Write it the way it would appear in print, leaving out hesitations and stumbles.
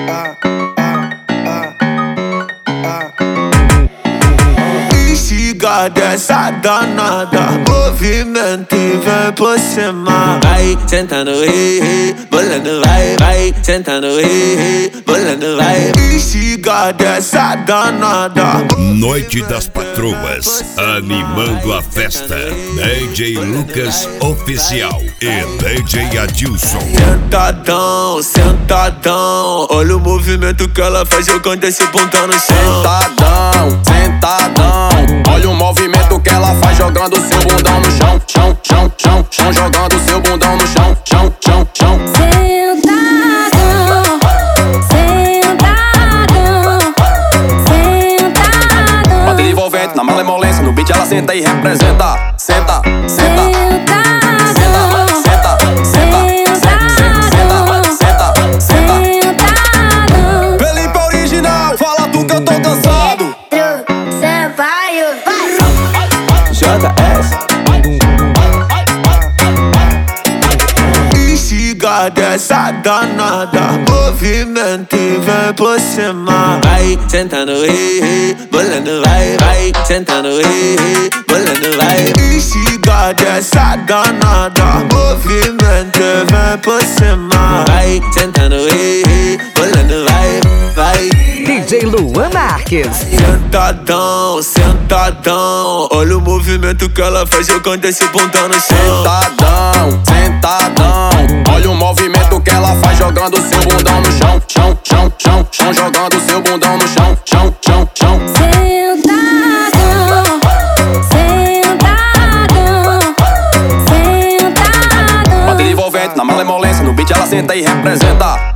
Instiga dessa danada, movimento e vem por cima. Vai sentando, bolando, vai sentando, bolando, vai. Instiga dessa danada. Noite das Patroas, animando a festa. DJ Lucas Oficial e DJ Adilson. Sentadão, sentadão, olha o movimento que ela faz jogando esse bundão no chão. Sentadão, sentadão, olha o movimento que ela faz jogando seu bundão no chão. Chão, chão, chão, chão, jogando seu bundão no chão. Chão, chão, chão. Sentadão, sentadão, sentadão. Bota envolvente na malemolência, no beat ela senta e representa. Senta, senta. Instiga dessa danada, movimento e vem por cima. Vai sentando, bolando, vai sentando, bolando, vai. Instiga dessa danada, movimento e vem por cima. Vai sentando, bolando, vai. DJ Luan Marques. Sentadão, sentadão, olha o movimento que ela faz jogando esse bundão no chão. Sentadão, sentadão, olha o movimento que ela faz jogando seu bundão no chão. Chão, chão, chão, chão, jogando seu bundão no chão. Chão, chão, chão. Sentadão, sentadão, sentadão. Bota envolvente na malemolência, no beat ela senta e representa.